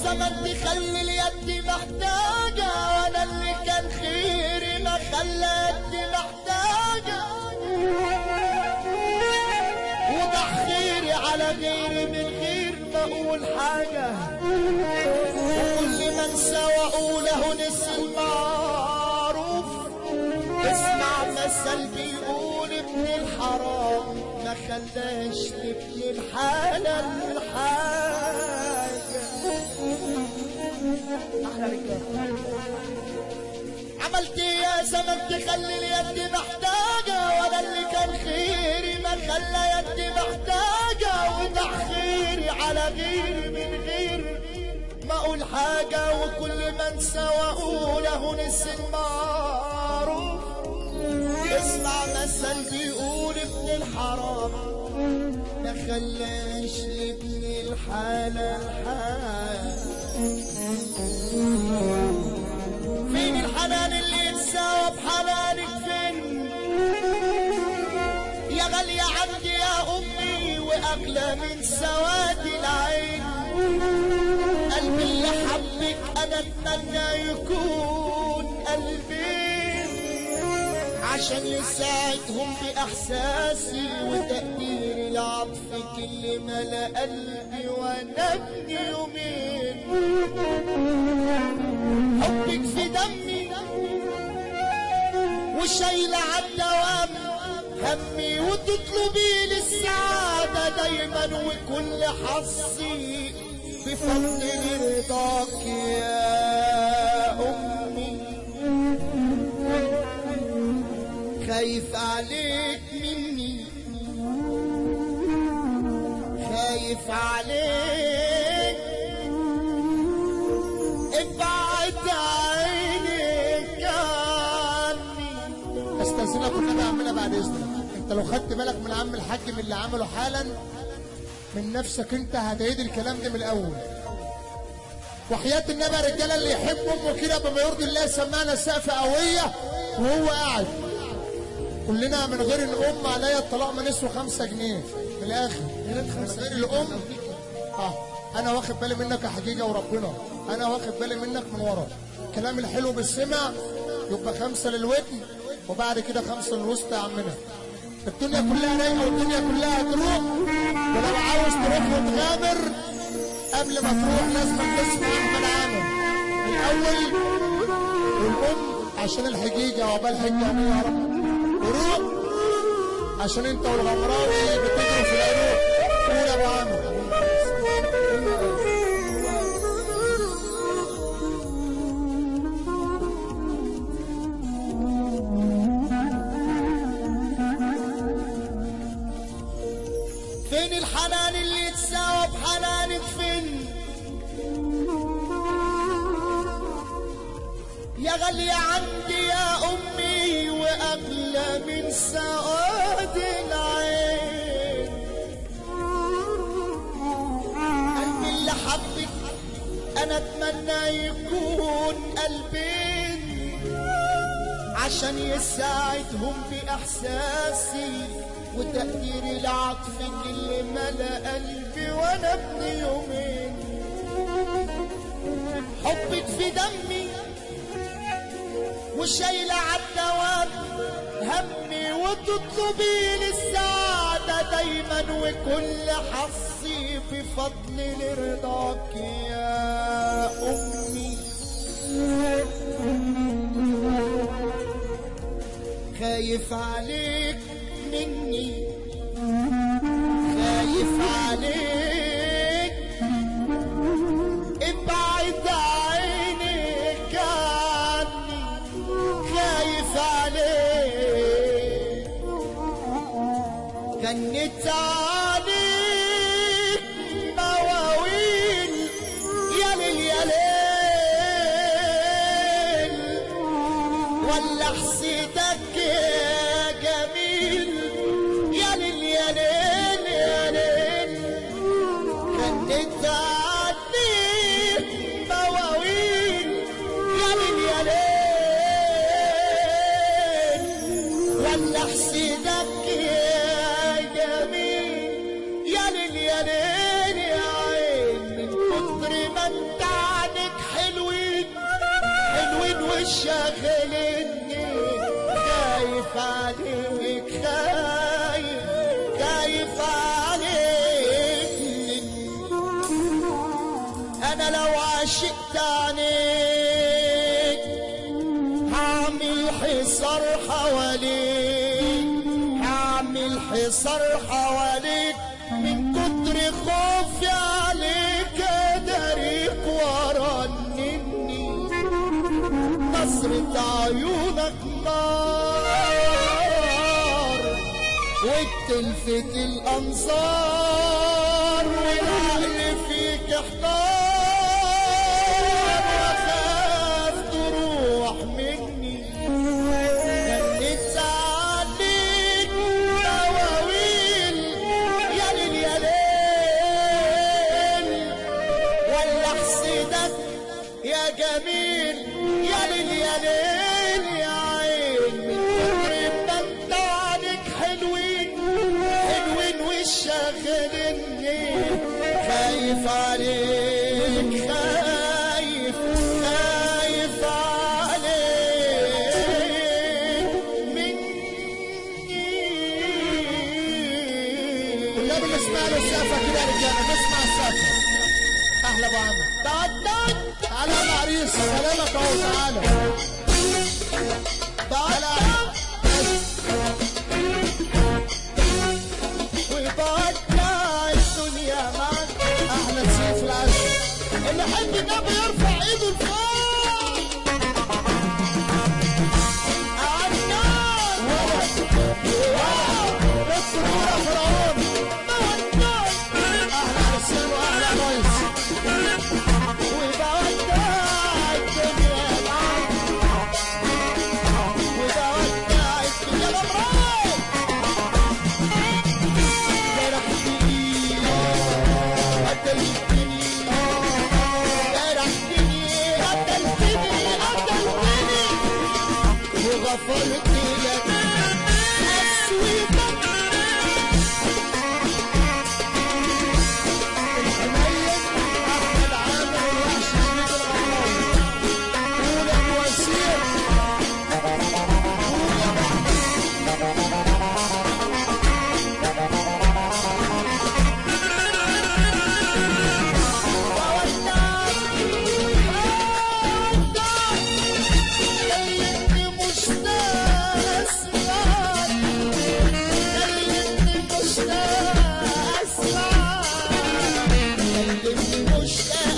زمن تخلي اليد محتاجة، وانا اللي كان خيري ما خلى يدي محتاجة، وضع خيري على غيري من غير ما اقول حاجة، وكل ما انسى واقوله نسي المعروف. اسمع مثل بيقول ابن الحرام ما خلاش لابن الحلال حاجة. احلى رجاله عملت ايه يا زمن تخلي اليد محتاجة، وانا اللي كان خيري ما خلى يدي محتاجة، وضع خيري على غيري من غير ما اقول حاجة، وكل ما انسى واقوله نسي المعروف. اسمع مثل بيقول ابن الحرام ما خلاش لابن الحلال حاجة. فين الحنان اللي يتساوى بحنانك؟ فين يا غالية عندي يا امي واغلى من سواد العين؟ قلبي اللي حبك انا اتمنى يكون قلبي، عشان يساعدهم باحساسي وتقديري لعطفك اللي ملا قلبي وانا ابن يومين. حبك في دمي وشايله عالدوام همي، وتطلبي لي السعاده دايما وكل حظي بفضل رضاك يا امي. خايف عليك مني، خايف عليك، ابعد عينك عني. استاذنك والنبي اعملها بعد اذنك. انت لو خدت بالك من عم الحاج من اللي عمله حالا من نفسك انت هتعيد الكلام ده من الاول. وحياة النبي يا رجاله اللي يحب امه كده بما يرضي الله سمعنا سقفه قويه وهو قاعد. كلنا من غير الام عليا الطلاق ما نسوى 5 جنيه من الاخر. من غير الام انا واخد بالي منك يا حقيقه وربنا، انا واخد بالي منك من ورا. الكلام الحلو بالسمع يبقى 5 للودن وبعد كده 5 للوسط يا عمنا. الدنيا كلها رايقه والدنيا كلها هتروح، ولو عاوز تروح وتغامر قبل ما تروح لازم تسمع احمد عامر الاول والام عشان الحقيقه وعقبال حجه يا رب، وروح عشان انت والغمراوي بتجروا في العروق. قول يا ابو عامر. فين الحنان اللي يتساوى بحنانك؟ فين يا غالية عندي يا امي واغلى من سواد العين؟ قلبي اللي حبك انا اتمنى يكون قلبين، عشان يساعدهم باحساسي وتقديري لعطفك اللي ملا قلبي وانا ابن يومين. حبك في دمي وشايله عالدوام همي، وتطلبي لي السعاده دايما وكل حظي بفضل رضاك يا امي. خايف عليك مني، خايف عليك، ابعد عينك عني. خايف عليك، جنت عليك مواويل يا ليل يا ليل، ولا حسيتك يا جميل يا ليل يا ليل يا ليل. جنت عليك مواويل يا ليل يا ليل، ولا حسيتك يا جميل. شاغلني، خايف عليك خايف عليك مني. انا لو عشقت عليك هعمل حصار حواليك، هعمل حصار حواليك من كتر خوفي عليك اداريك ورنني. نظرة عيونك نار وتلفت الانظار، والعقل فيك احتار واخاف تروح مني. جنيت عليك مواويل يا ليل يا ليل، ولا احسدك يا جميل يا ليل يا ليل يا عين. من كتر ما انت عليك حلوين حلوين وشاغلني، خايف عليك خايف عليك مني. كلنا بنسمع له السقفه كده يا رجاله، نسمع السقفه. احلى ابو عمرو، تعالى يا عريس، سلامك اهو، تعالى تعالى. وبودع الدنيا معك. احلى سيف العسل. اللي يحب النبي يرفع ايده لفوق. عالنار بس كوره فرعون. احلى عرسان واحلى عرايس. وبودع الدنيا معك، وبودع الدنيا بمراك. جرحتني قتلتني، جرحتني قتلتني وغفرت لك أسويتك. الحنين احمد عامر الوحش جديد الغمراوي. قول ابو وسيم. مشتاق